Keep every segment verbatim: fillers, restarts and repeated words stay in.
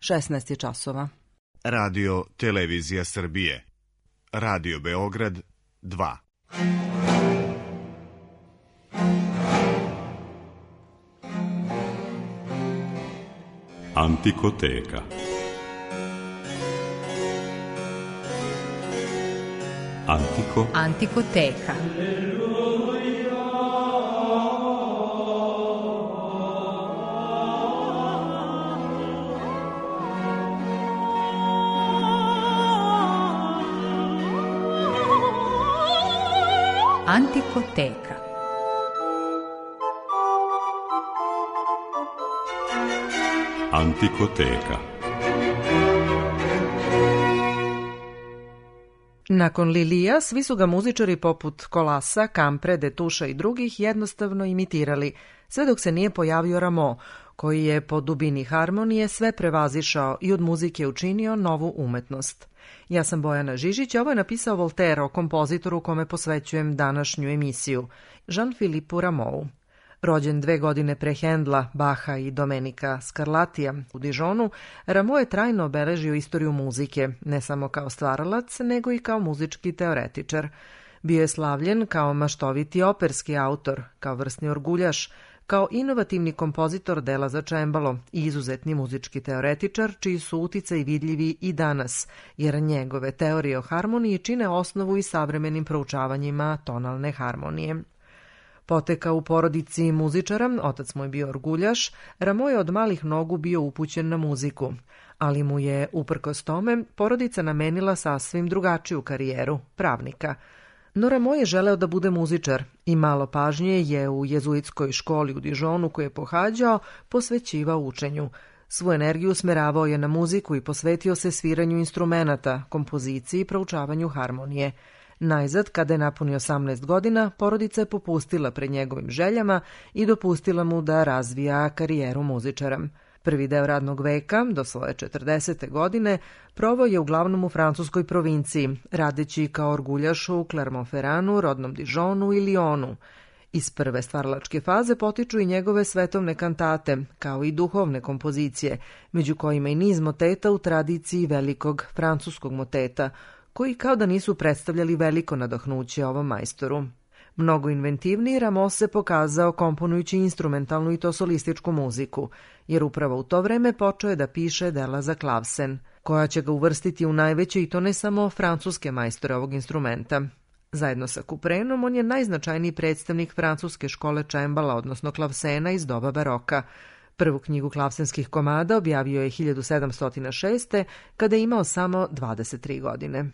šesnaest je časova. Radio Televizija Srbije. Radio Beograd dva. Antikoteka. Antiko. Antikoteka. Antikoteka. Antikoteka. Nakon Lilija, svi su ga muzičari poput Kolasa, Kampre, Detuša i drugih jednostavno imitirali, sve dok se nije pojavio Rameau, koji je po dubini harmonije sve prevazišao i od muzike učinio novu umetnost. Ja sam Bojana Žižić, ovo je napisao Voltaire o kompozitoru kome posvećujem današnju emisiju, Jean-Philippe Rameau. Rođen dve godine pre Hendla, Baha i Domenika Scarlattija u Dijonu, Rameau je trajno obeležio istoriju muzike, ne samo kao stvaralac, nego i kao muzički teoretičar. Bio je slavljen kao maštoviti operski autor, kao vrsni orguljaš, kao inovativni kompozitor dela za čembalo i izuzetni muzički teoretičar, čiji su uticaji vidljivi i danas, jer njegove teorije o harmoniji čine osnovu i savremenim proučavanjima tonalne harmonije. Potekao u porodici muzičara, otac mu je bio orguljaš, Rameau je od malih nogu bio upućen na muziku, ali mu je, uprkos tome, porodica namenila sasvim drugačiju karijeru, pravnika. No Rameau je želeo da bude muzičar i malo pažnje je u jezuitskoj školi u Dijonu koju je pohađao posvećivao učenju. Svu energiju smeravao je na muziku i posvetio se sviranju instrumenata, kompoziciji i proučavanju harmonije. Najzad, kada je napunio osamnaest godina, porodica je popustila pred njegovim željama i dopustila mu da razvija karijeru muzičara. Prvi deo radnog veka, do svoje četrdesete godine, proveo je uglavnom u francuskoj provinciji, radeći kao orguljaš u Clermont-Ferranu, rodnom Dijonu i Lyonu. Iz prve stvaralačke faze potiču i njegove svetovne kantate, kao i duhovne kompozicije, među kojima i niz moteta u tradiciji velikog francuskog moteta, koji kao da nisu predstavljali veliko nadahnuće ovom majstoru. Mnogo inventivniji, Rameau se pokazao komponujući instrumentalnu i to solističku muziku, jer upravo u to vreme počeo je da piše dela za klavsen, koja će ga uvrstiti u najveće i to ne samo francuske majstore ovog instrumenta. Zajedno sa Couperenom on je najznačajniji predstavnik francuske škole čembala, odnosno klavsena iz doba baroka. Prvu knjigu klavsenskih komada objavio je hiljadu sedamsto šeste. kada je imao samo dvadeset tri godine.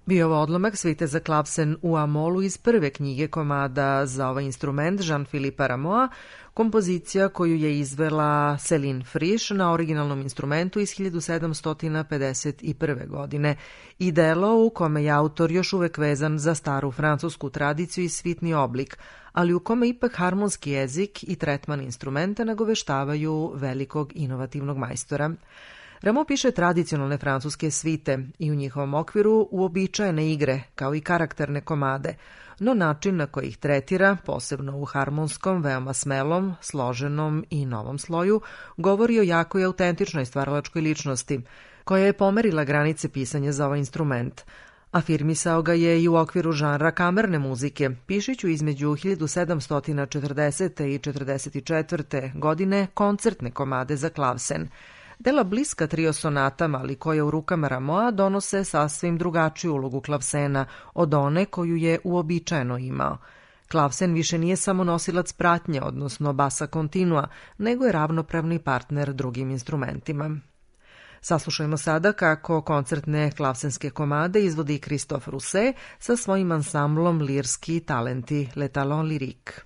Bio ovo odlomak svite za klavsen u A-molu iz prve knjige komada za ovaj instrument Jean-Philippe Rameau, kompozicija koju je izvela Céline Frisch na originalnom instrumentu iz hiljadu sedamsto pedeset prve. godine i delo u kome je autor još uvek vezan za staru francusku tradiciju i svitni oblik, ali u kome ipak harmonski jezik i tretman instrumenta nagoveštavaju velikog inovativnog majstora. Rameau piše tradicionalne francuske svite i u njihovom okviru uobičajene igre, kao i karakterne komade, no način na koji ih tretira, posebno u harmonskom, veoma smelom, složenom i novom sloju, govori o jakoj i autentičnoj stvaralačkoj ličnosti, koja je pomerila granice pisanja za ovaj instrument. Afirmisao ga je i u okviru žanra kamerne muzike, pišiću između hiljadu sedamsto četrdesete i četrdeset četvrte. godine koncertne komade za klavsen. Dela bliska trio sonatama, ali koje u rukama Rameau donose sasvim drugačiju ulogu klavsena od one koju je uobičajeno imao. Klavsen više nije samo nosilac pratnje, odnosno basa kontinua, nego je ravnopravni partner drugim instrumentima. Saslušajmo sada kako koncertne klavsenske komade izvodi Christophe Rousset sa svojim ansamblom Lirski talenti Le Talent Lyrique.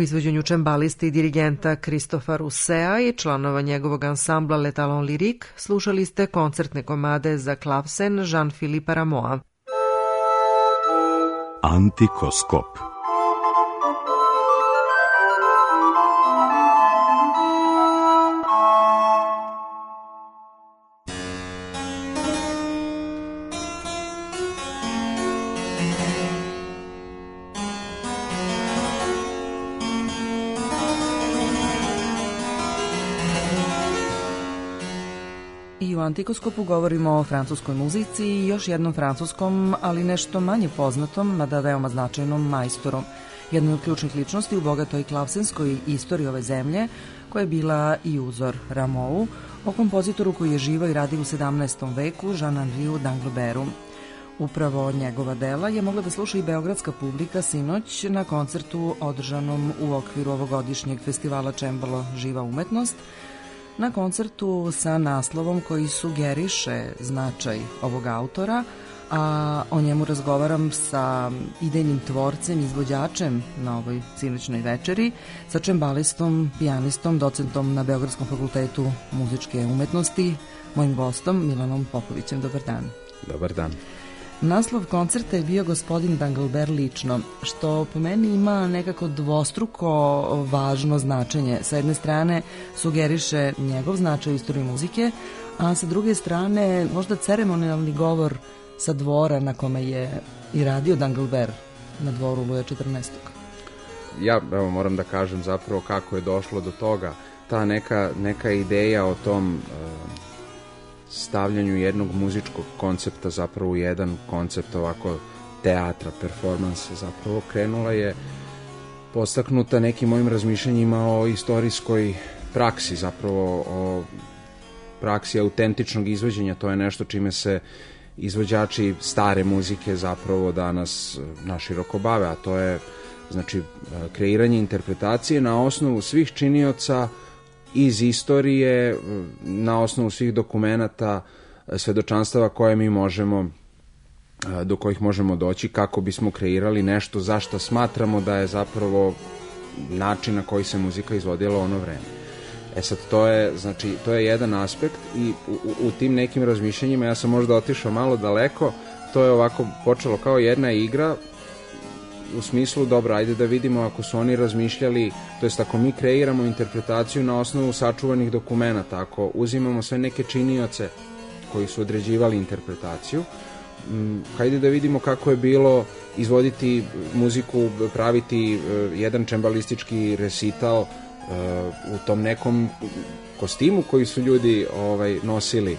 izvođenju čembaliste i dirigenta Christopha Roussea i članova njegovog ansambla Le Talon Lyrique slušali ste koncertne komade za klavsen Jean-Philippe Rameau. Antikoskop. I u Antikoskopu govorimo o francuskoj muzici i još jednom francuskom, ali nešto manje poznatom, mada veoma značajnom majstoru. Jednoj od ključnih ličnosti u bogatoj klavsenskoj istoriji ove zemlje, koja je bila i uzor Rameau, o kompozitoru koji je živao i radio u sedamnaestom veku, Jean-Henriu d'Anglebertu. Upravo njegova dela je mogla da sluša i beogradska publika sinoć na koncertu održanom u okviru ovogodišnjeg festivala Čembalo Živa umetnost, na koncertu sa naslovom koji sugeriše značaj ovog autora, a o njemu razgovaram sa idejnim tvorcem, izvođačem na ovoj sinoćnoj večeri, sa čembalistom, pijanistom, docentom na Beogradskom fakultetu muzičke umetnosti, mojim gostom Milanom Popovićem. Dobar dan. Dobar dan. Naslov koncerta je bio Gospodin d'Anglebert lično, što po meni ima nekako dvostruko važno značenje. Sa jedne strane sugeriše njegov značaj u istoriji muzike, a sa druge strane možda ceremonijalni govor sa dvora na kome je i radio d'Anglebert, na dvoru Luja četrnaestog. Ja evo, moram da kažem zapravo kako je došlo do toga. Ta neka, neka ideja o tom uh, stavljanju jednog muzičkog koncepta zapravo u jedan koncept ovako teatra, performansa, zapravo krenula je postaknuta nekim mojim razmišljanjima o istorijskoj praksi, zapravo o praksi autentičnog izvođenja. To je nešto čime se izvođači stare muzike zapravo danas naširoko bave, a to je znači kreiranje interpretacije na osnovu svih činioca iz istorije, na osnovu svih dokumenata, svedočanstava koje mi možemo, do kojih možemo doći kako bismo kreirali nešto za što smatramo da je zapravo način na koji se muzika izvodila u ono vreme. E sad, to je, znači, to je jedan aspekt i u, u, u tim nekim razmišljanjima ja sam možda otišao malo daleko. To je ovako počelo kao jedna igra u smislu, dobro, ajde da vidimo ako su oni razmišljali, to jest ako mi kreiramo interpretaciju na osnovu sačuvanih dokumenata, ako uzimamo sve neke činioce koji su određivali interpretaciju, hajde da vidimo kako je bilo izvoditi muziku, praviti jedan čembalistički resital u tom nekom kostimu koji su ljudi ovaj, nosili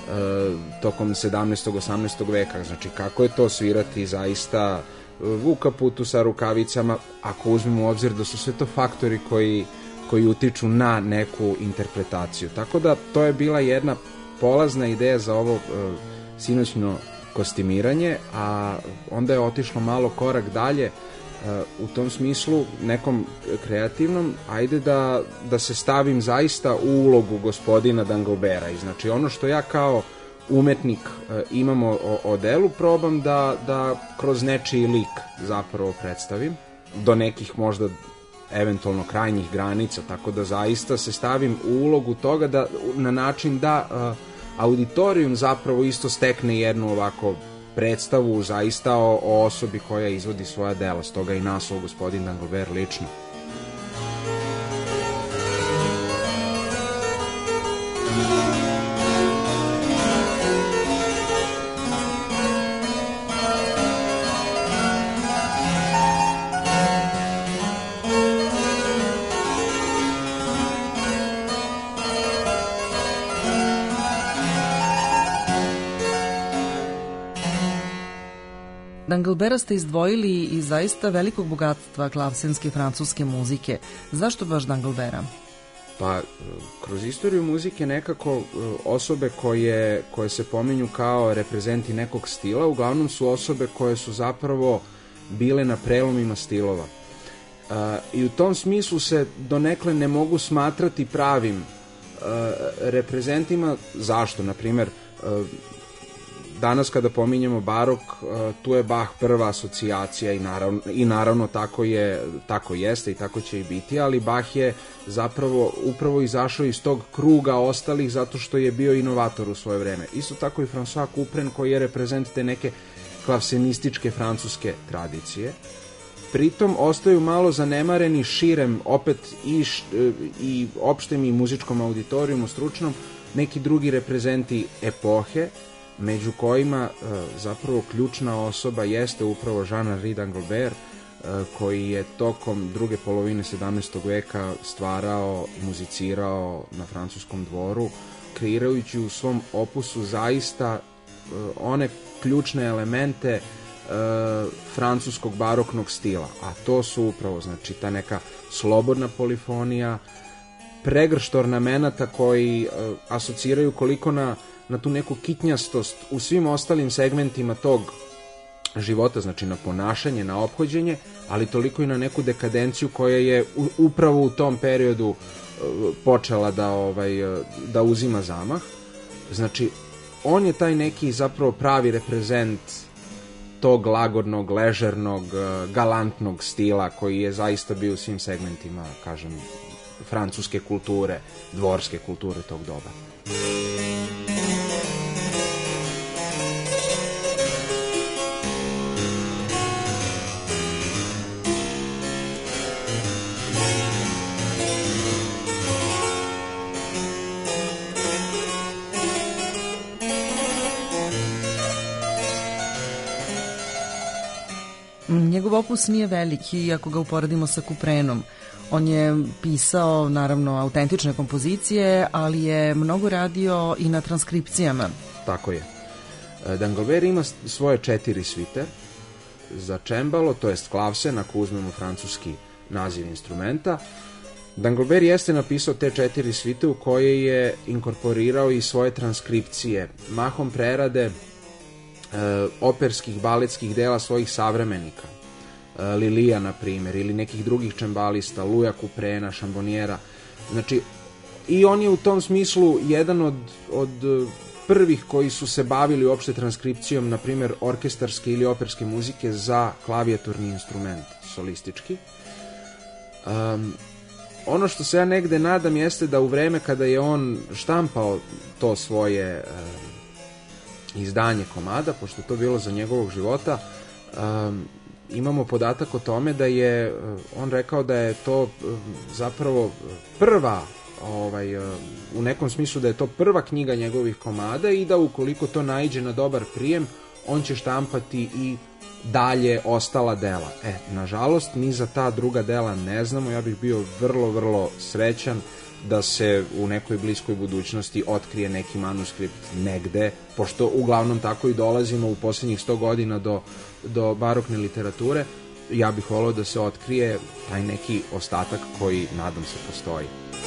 tokom sedamnaestog osamnaestog veka. Znači, kako je to svirati zaista u kaputu sa rukavicama, ako uzmemo u obzir da su sve to faktori koji, koji utiču na neku interpretaciju. Tako da to je bila jedna polazna ideja za ovo uh, sinoćno kostimiranje, a onda je otišlo malo korak dalje uh, u tom smislu nekom kreativnom, ajde da, da se stavim zaista u ulogu gospodina d'Angleberta. I znači ono što ja kao umetnik e, imamo o, o delu, probam da, da kroz nečiji lik zapravo predstavim, do nekih možda eventualno krajnjih granica, tako da zaista se stavim u ulogu toga da, na način da e, auditorijum zapravo isto stekne jednu ovako predstavu zaista o, o osobi koja izvodi svoja dela, stoga i naslov Gospodin d'Anglebert lično. D'Angleberta ste izdvojili iz zaista velikog bogatstva klavsenske francuske muzike. Zašto baš d'Angleberta? Pa, kroz istoriju muzike nekako osobe koje, koje se pominju kao reprezenti nekog stila, uglavnom su osobe koje su zapravo bile na prelomima stilova. Uh, I u tom smislu se donekle ne mogu smatrati pravim uh, reprezentima. Zašto? Naprimer, uh, danas kada pominjemo barok, tu je Bach prva asocijacija i naravno, i naravno tako, je, tako jeste i tako će i biti, ali Bach je zapravo upravo izašao iz tog kruga ostalih zato što je bio inovator u svoje vreme. Isto tako i François Couperin koji je reprezent te neke klavsenističke francuske tradicije. Pritom ostaju malo zanemareni širem, opet i, i opštem i muzičkom auditorijumu stručnom, neki drugi reprezenti epohe, među kojima zapravo ključna osoba jeste upravo Jean-Henri d'Anglebert, koji je tokom druge polovine sedamnaestog veka stvarao, muzicirao na francuskom dvoru, kreirajući u svom opusu zaista one ključne elemente francuskog baroknog stila, a to su upravo, znači, ta neka slobodna polifonija, pregršt ornamenata koji uh, asociraju koliko na, na tu neku kitnjastost u svim ostalim segmentima tog života, znači na ponašanje, na ophođenje, ali toliko i na neku dekadenciju koja je u, upravo u tom periodu uh, počela da, ovaj, uh, da uzima zamah. Znači, on je taj neki zapravo pravi reprezent tog lagodnog, ležernog, uh, galantnog stila koji je zaista bio u svim segmentima, kažem, francuske kulture, dvorske kulture tog doba. Njegov opus nije veliki, ako ga uporedimo sa Couperenom. On je pisao, naravno, autentične kompozicije, ali je mnogo radio i na transkripcijama. Tako je. D'Anglebert ima svoje četiri svite za čembalo, to jest klavsen, ako uzmemo francuski naziv instrumenta. D'Anglebert jeste napisao te četiri svite u koje je inkorporirao i svoje transkripcije, mahom prerade e, operskih, baletskih dela svojih savremenika. Lilija, na primjer, ili nekih drugih čembalista, Louisa Couperena, Chambonniera. Znači, i on je u tom smislu jedan od, od prvih koji su se bavili uopšte transkripcijom, na primjer, orkestarske ili operske muzike za klavijaturni instrument, solistički. Um, ono što se ja negde nadam jeste da u vreme kada je on štampao to svoje um, izdanje komada, pošto to bilo za njegovog života, um, imamo podatak o tome da je on rekao da je to zapravo prva, ovaj, u nekom smislu da je to prva knjiga njegovih komada i da ukoliko to naiđe na dobar prijem, on će štampati i dalje ostala dela. E, nažalost, ni za ta druga dela ne znamo, ja bih bio vrlo, vrlo srećan da se u nekoj bliskoj budućnosti otkrije neki manuskript negde, pošto uglavnom tako i dolazimo u posljednjih sto godina do, do barokne literature. Ja bih volio da se otkrije taj neki ostatak koji, nadam se, postoji.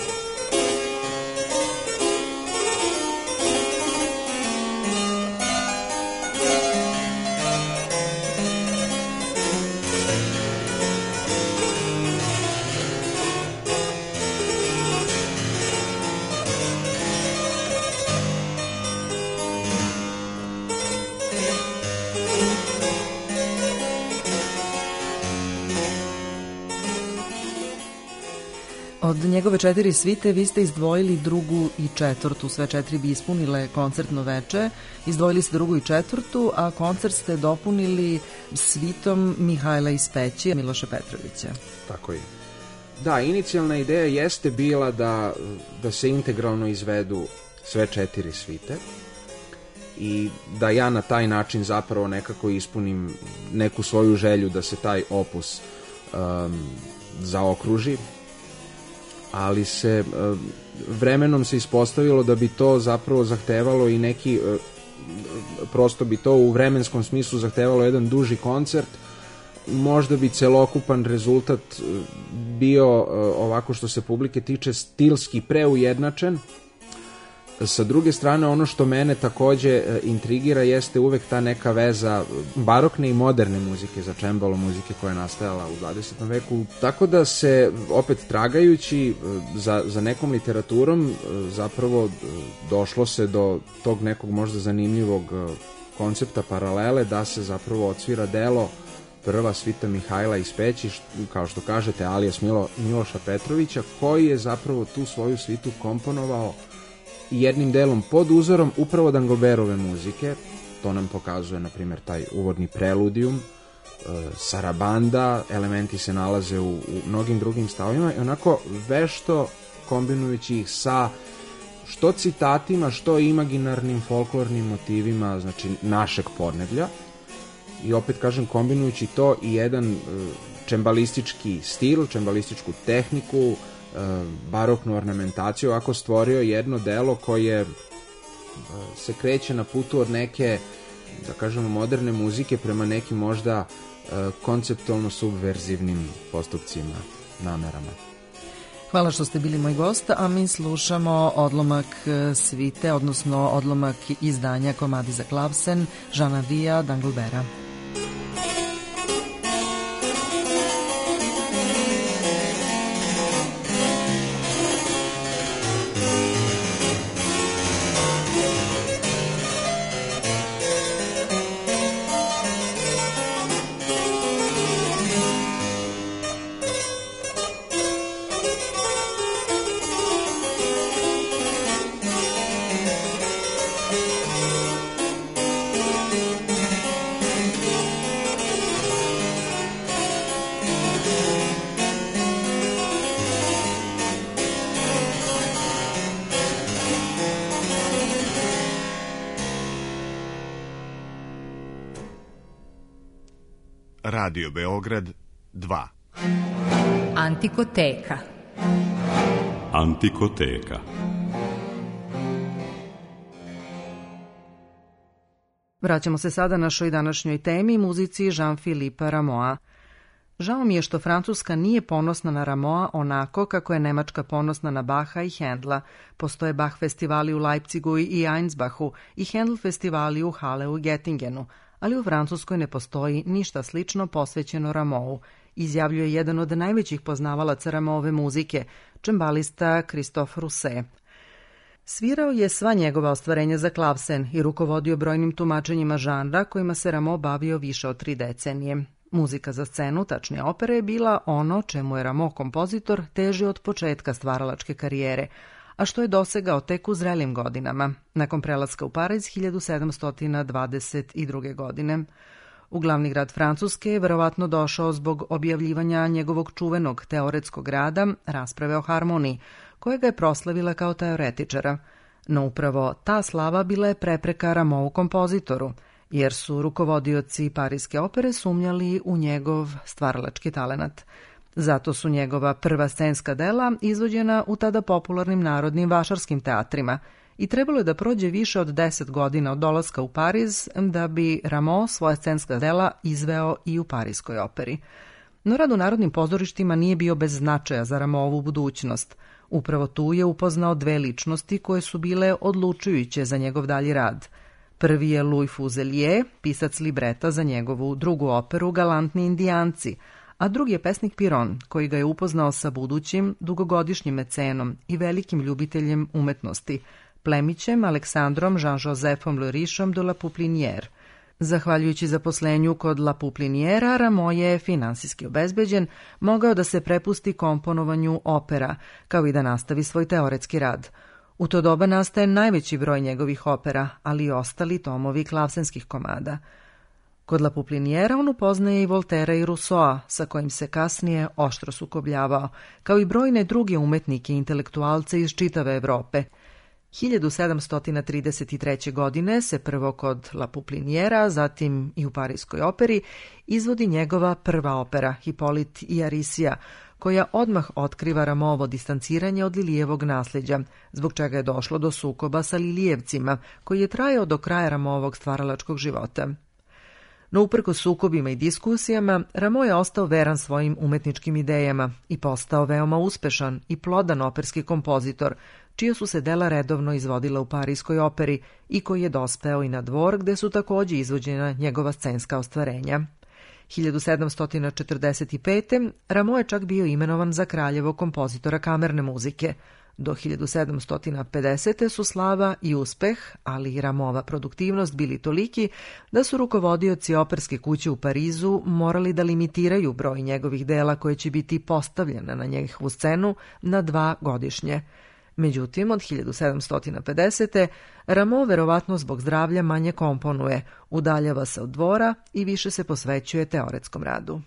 Od njegove četiri svite vi ste izdvojili drugu i četvrtu, sve četiri bi ispunile koncertno veče, izdvojili ste drugu i četvrtu, a koncert ste dopunili svitom Mihajla iz Peći, Miloša Petrovića. Tako je. Da, inicijalna ideja jeste bila da, da se integralno izvedu sve četiri svite i da ja na taj način zapravo nekako ispunim neku svoju želju da se taj opus um, zaokruži, ali se vremenom se ispostavilo da bi to zapravo zahtevalo i neki, prosto bi to u vremenskom smislu zahtevalo jedan duži koncert, možda bi celokupan rezultat bio ovako što se publike tiče stilski preujednačen. Sa druge strane, ono što mene takođe intrigira jeste uvek ta neka veza barokne i moderne muzike za čembalo, muzike koja je nastajala u dvadesetom veku. Tako da se, opet tragajući za, za nekom literaturom, zapravo došlo se do tog nekog možda zanimljivog koncepta paralele da se zapravo odsvira delo prva svita Mihajla iz Peći, kao što kažete, alias Milo, Miloša Petrovića, koji je zapravo tu svoju svitu komponovao jednim delom pod uzorom upravo Danglberove muzike. To nam pokazuje, na primjer, taj uvodni preludijum, sarabanda, elementi se nalaze u, u mnogim drugim stavima i onako vešto kombinujući ih sa što citatima, što imaginarnim folklornim motivima, znači našeg podneblja. I opet kažem, kombinujući to i jedan čembalistički stil, čembalističku tehniku, baroknu ornamentaciju, ovako stvorio jedno delo koje se kreće na putu od neke, da kažemo, moderne muzike prema nekim možda konceptualno subverzivnim postupcima, namerama. Hvala što ste bili moj gost, a mi slušamo odlomak svite, odnosno odlomak izdanja Komadi za klavsen Žana Vija Danglbera. Radio Beograd dva. Antikoteka. Antikoteka. Vraćamo se sada našoj današnjoj temi, muzici Jean-Philippe Rameau. Žao mi je što Francuska nije ponosna na Rameau onako kako je Nemačka ponosna na Bacha i Händla. Postoje Bach festivali u Leipzigu i Einsbachu i Händel festivali u Halleu i Göttingenu, ali u Francuskoj ne postoji ništa slično posvećeno Rameau, izjavljuje jedan od najvećih poznavalaca Rameauove muzike, čembalista Christophe Rousset. Svirao je sva njegova ostvarenja za klavsen i rukovodio brojnim tumačenjima žanra kojima se Rameau bavio više od tri decenije. Muzika za scenu, tačnije opere, je bila ono čemu je Rameau kompozitor težio od početka stvaralačke karijere, a što je dosegao tek u zrelim godinama, nakon prelaska u Pariz hiljadu sedamsto dvadeset druge. godine. U glavni grad Francuske je verovatno došao zbog objavljivanja njegovog čuvenog teoretskog rada Rasprave o harmoniji, koja ga je proslavila kao teoretičara. No upravo ta slava bila je prepreka Rameau kompozitoru, jer su rukovodioci Pariske opere sumnjali u njegov stvaralački talenat. Zato su njegova prva scenska dela izvođena u tada popularnim narodnim vašarskim teatrima i trebalo je da prođe više od deset godina od dolaska u Pariz da bi Rameau svoja scenska dela izveo i u Pariskoj operi. No rad u narodnim pozorištima nije bio bez značaja za Rameauovu budućnost. Upravo tu je upoznao dve ličnosti koje su bile odlučujuće za njegov dalji rad. Prvi je Louis Fuzelier, pisac libreta za njegovu drugu operu Galantni indijanci, a drugi je pesnik Piron, koji ga je upoznao sa budućim, dugogodišnjim mecenom i velikim ljubiteljem umetnosti, plemićem Aleksandrom Jean-Josephom Le Richom de la Pouplinière. Zahvaljujući zaposlenju kod La Poupliniera, Rameau je finansijski obezbeđen, mogao da se prepusti komponovanju opera, kao i da nastavi svoj teoretski rad. U to doba nastaje najveći broj njegovih opera, ali i ostali tomovi klavsenskih komada. Kod La Poupliniera on upoznaje i Voltera i Rousseau, sa kojim se kasnije oštro sukobljavao, kao i brojne druge umetnike i intelektualce iz čitave Evrope. hiljadu sedamsto trideset treće. godine se prvo kod La Poupliniera, zatim i u Pariskoj operi, izvodi njegova prva opera, Hipolit i Arisija, koja odmah otkriva Rameauovo distanciranje od Lilijevog nasljeđa, zbog čega je došlo do sukoba sa Lilijevcima, koji je trajao do kraja Rameauovog stvaralačkog života. No uprkos sukobima i diskusijama, Rameau je ostao veran svojim umetničkim idejama i postao veoma uspešan i plodan operski kompozitor, čija su se dela redovno izvodila u Pariskoj operi i koji je dospeo i na dvor gde su takođe izvođena njegova scenska ostvarenja. hiljadu sedamsto četrdeset pete. Rameau je čak bio imenovan za kraljevog kompozitora kamerne muzike. Do hiljadu sedamsto pedesete. su slava i uspeh, ali i Rameauova produktivnost bili toliki da su rukovodioci operske kuće u Parizu morali da limitiraju broj njegovih dela koje će biti postavljena na njegovu scenu na dva godišnje. Međutim, od hiljadu sedamsto pedesete. Rameau verovatno zbog zdravlja manje komponuje, udaljava se od dvora i više se posvećuje teoretskom radu.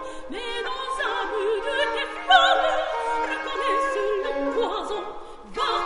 Va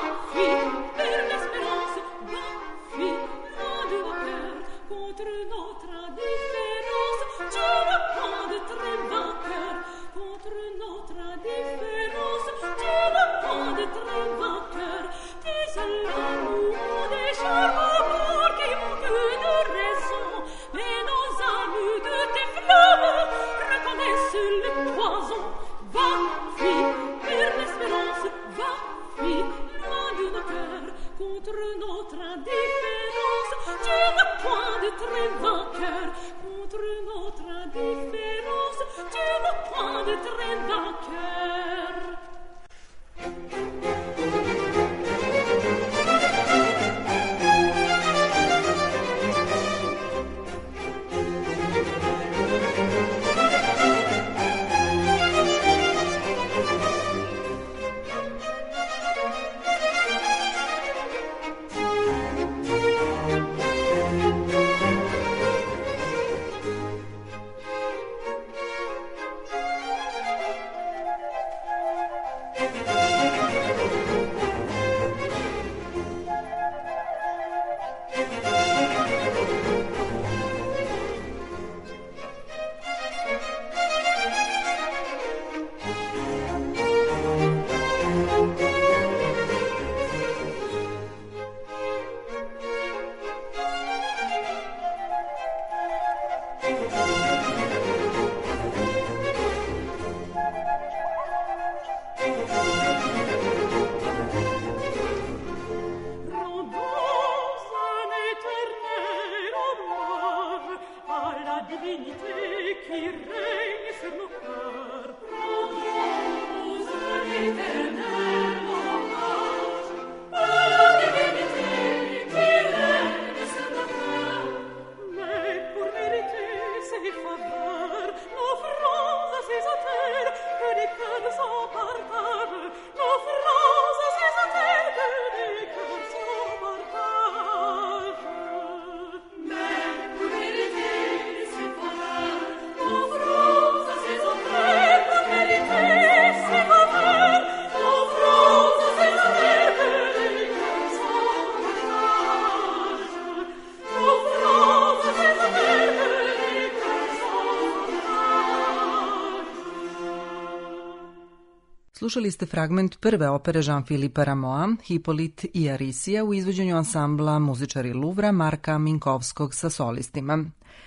Slušali ste fragment prve opere Jean-Philippe Rameau, Hipolit i Arisija u izvođenju ansambla Muzičari Luvra Marka Minkovskog sa solistima.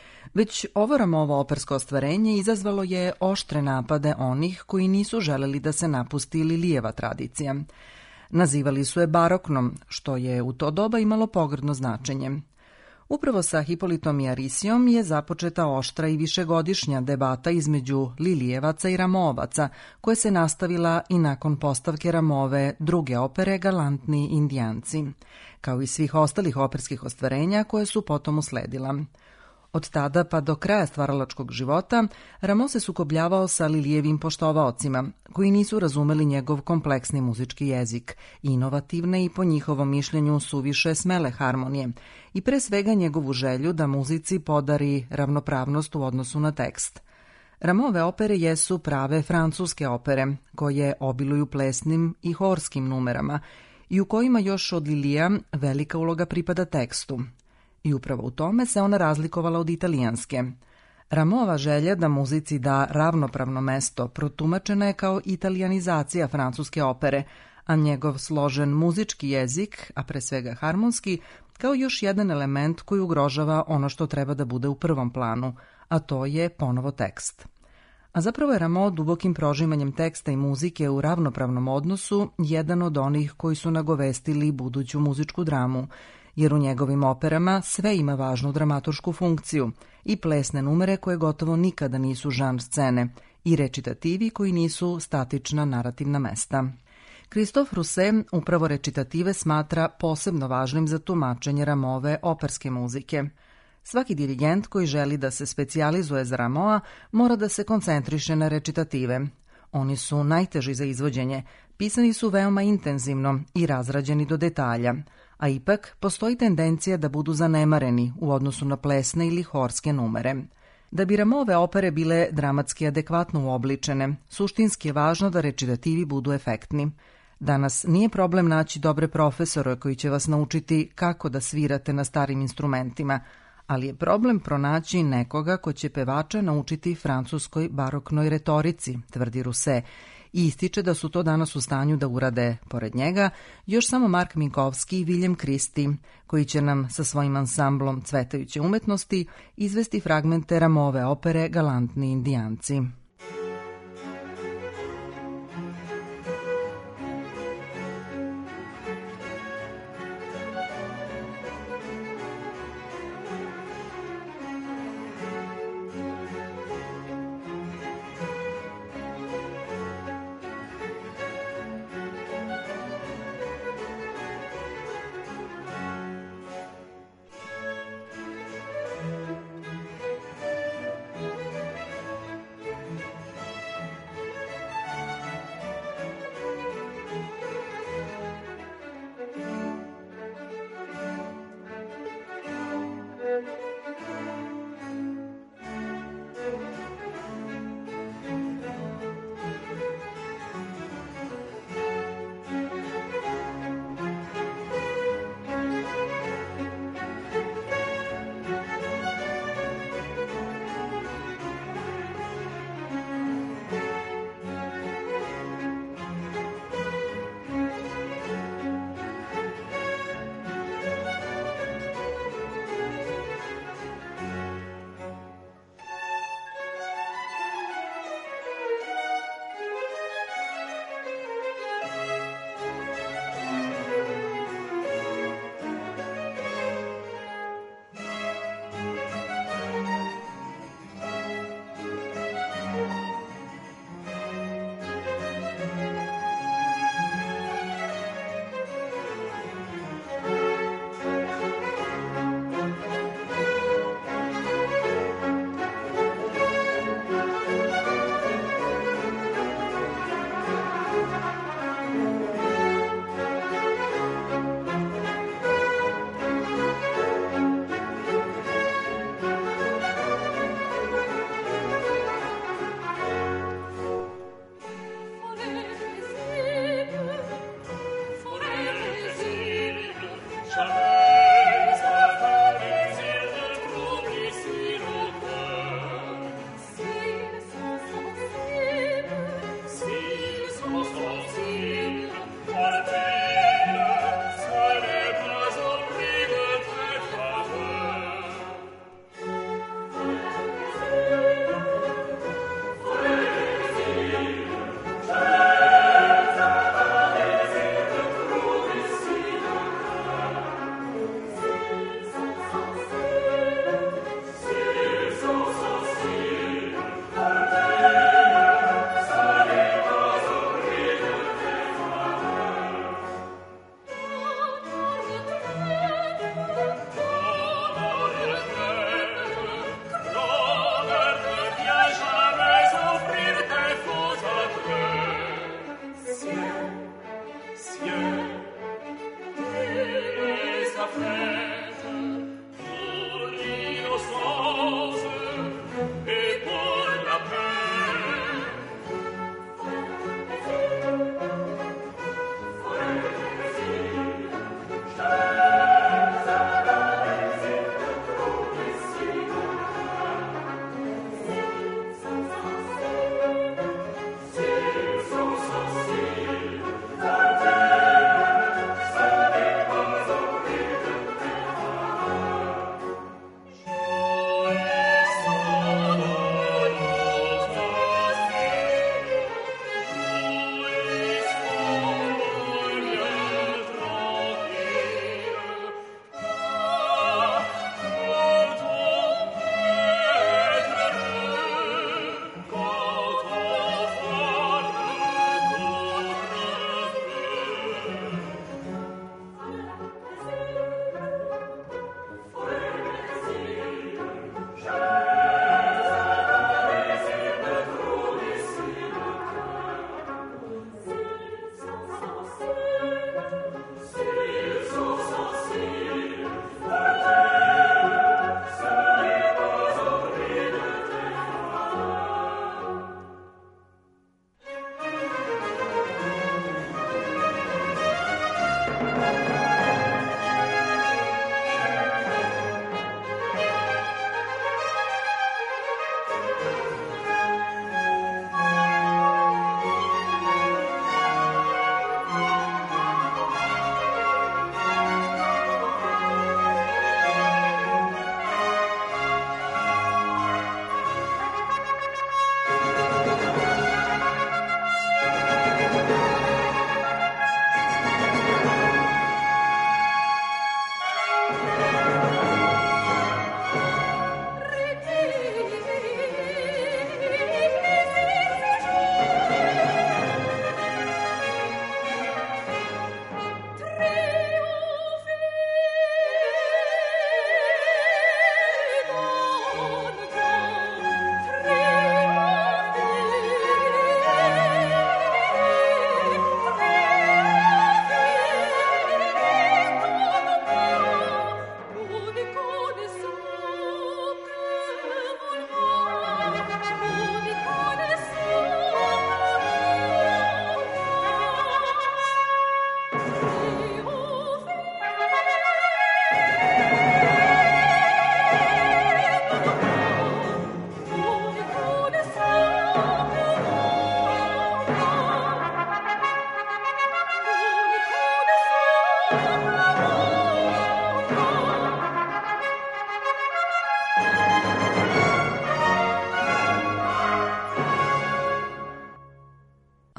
Već ovo Rameauvo opersko ostvarenje izazvalo je oštre napade onih koji nisu želeli da se napusti Lilijeva tradicija. Nazivali su je baroknom, što je u to doba imalo pogrdno značenje. Upravo sa Hipolitom i Arisijom je započeta oštra i višegodišnja debata između Lilijevaca i Rameauovaca, koja se nastavila i nakon postavke Rameauove druge opere Galantni indijanci, kao i svih ostalih operskih ostvarenja koje su potom usledila. Od tada pa do kraja stvaralačkog života Rameau se sukobljavao sa Lilijevim poštovaocima, koji nisu razumeli njegov kompleksni muzički jezik, inovativne i po njihovom mišljenju suviše smele harmonije i pre svega njegovu želju da muzici podari ravnopravnost u odnosu na tekst. Rameauove opere jesu prave francuske opere, koje obiluju plesnim i horskim numerama i u kojima još od Lilija velika uloga pripada tekstu. I upravo u tome se ona razlikovala od italijanske. Rameauova želja da muzici da ravnopravno mesto protumačena je kao italijanizacija francuske opere, a njegov složen muzički jezik, a pre svega harmonski, kao još jedan element koji ugrožava ono što treba da bude u prvom planu, a to je ponovo tekst. A zapravo je Rameau dubokim prožimanjem teksta i muzike u ravnopravnom odnosu jedan od onih koji su nagovestili buduću muzičku dramu, jer u njegovim operama sve ima važnu dramaturšku funkciju i plesne numere koje gotovo nikada nisu žanr scene i recitativi koji nisu statična narativna mesta. Christophe Rousset upravo recitative smatra posebno važnim za tumačenje Rameauove operske muzike. Svaki dirigent koji želi da se specijalizuje za Rameaua mora da se koncentriše na recitative. Oni su najteži za izvođenje, pisani su veoma intenzivno i razrađeni do detalja, a ipak postoji tendencija da budu zanemareni u odnosu na plesne ili horske numere. Da bi Rameauove opere bile dramatski adekvatno uobličene, suštinski je važno da recitativi budu efektni. Danas nije problem naći dobre profesore koji će vas naučiti kako da svirate na starim instrumentima, ali je problem pronaći nekoga ko će pevača naučiti francuskoj baroknoj retorici, tvrdi Rousset, i ističe da su to danas u stanju da urade, pored njega, još samo Mark Minkovski i William Christie, koji će nam sa svojim ansamblom cvetajuće umetnosti izvesti fragmente Rameauove opere Galantni indijanci.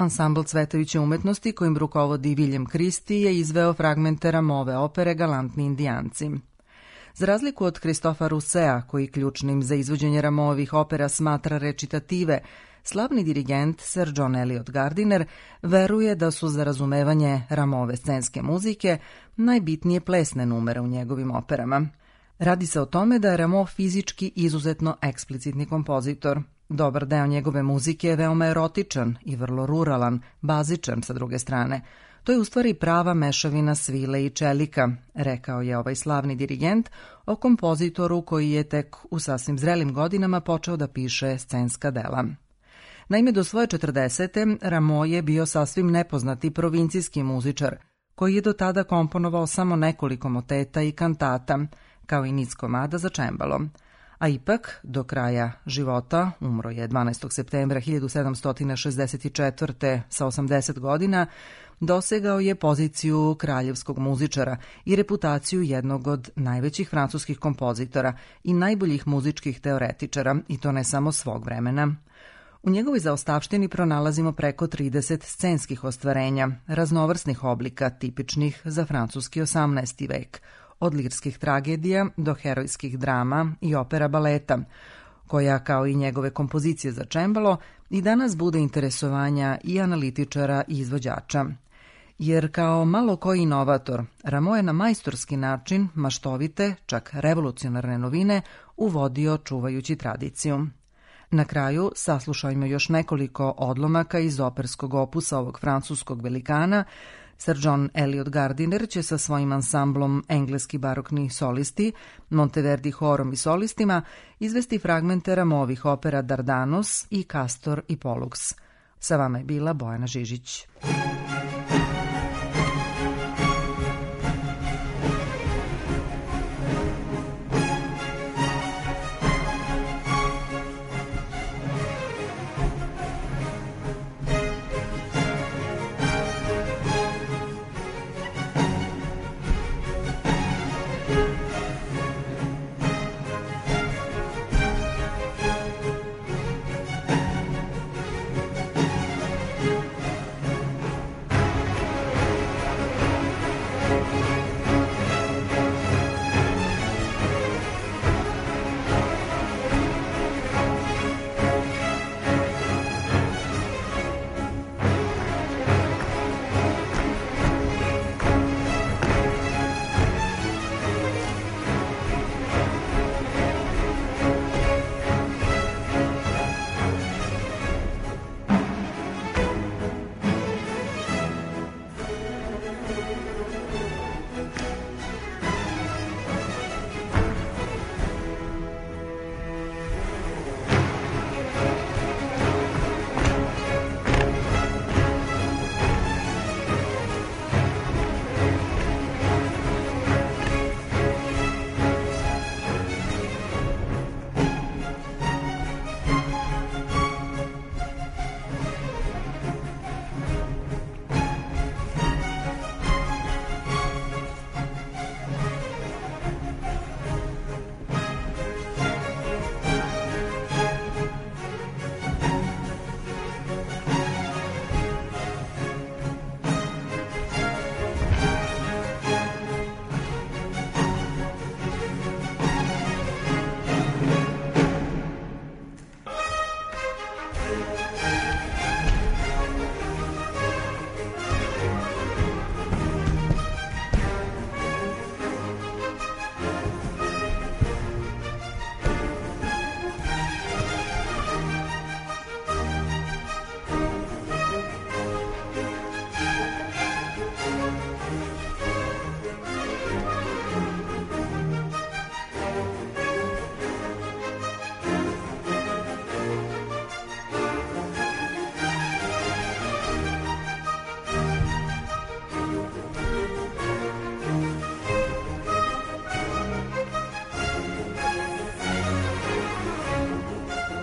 ansambl Cvetajuće umetnosti kojim rukovodi William Christie je izveo fragmente Rameauove opere Galantni indijanci. Za razliku od Christopha Roussea, koji ključnim za izvođenje Rameauovih opera smatra recitative, slavni dirigent Sir John Eliot Gardiner veruje da su za razumevanje Rameauove scenske muzike najbitnije plesne numere u njegovim operama. Radi se o tome da je Rameau fizički izuzetno eksplicitni kompozitor. Dobar deo njegove muzike je veoma erotičan i vrlo ruralan, bazičan sa druge strane. To je u stvari prava mešavina svile i čelika, rekao je ovaj slavni dirigent o kompozitoru koji je tek u sasvim zrelim godinama počeo da piše scenska dela. Naime, do svoje četrdesete Rameau je bio sasvim nepoznati provincijski muzičar, koji je do tada komponovao samo nekoliko moteta i kantata, kao i niz komada za čembalo. A ipak, do kraja života, umro je dvanaestog septembra hiljadu sedamsto šezdeset četvrte sa osamdeset godina, dosegao je poziciju kraljevskog muzičara i reputaciju jednog od najvećih francuskih kompozitora i najboljih muzičkih teoretičara, i to ne samo svog vremena. U njegovoj zaostavštini pronalazimo preko trideset scenskih ostvarenja, raznovrsnih oblika tipičnih za francuski osamnaesti vek, od lirskih tragedija do herojskih drama i opera baleta, koja, kao i njegove kompozicije za čembalo, i danas bude interesovanja i analitičara i izvođača. Jer kao malo koji inovator, Rameau je na majstorski način maštovite, čak revolucionarne novine uvodio čuvajući tradiciju. Na kraju saslušajmo još nekoliko odlomaka iz operskog opusa ovog francuskog velikana. Sir John Eliot Gardiner će sa svojim ansamblom engleski barokni solisti, Monteverdi horom i solistima, izvesti fragmente Rameauovih opera Dardanos i Castor i Pollux. Sa vama je bila Bojana Žižić.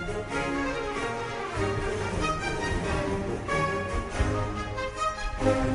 Thank you.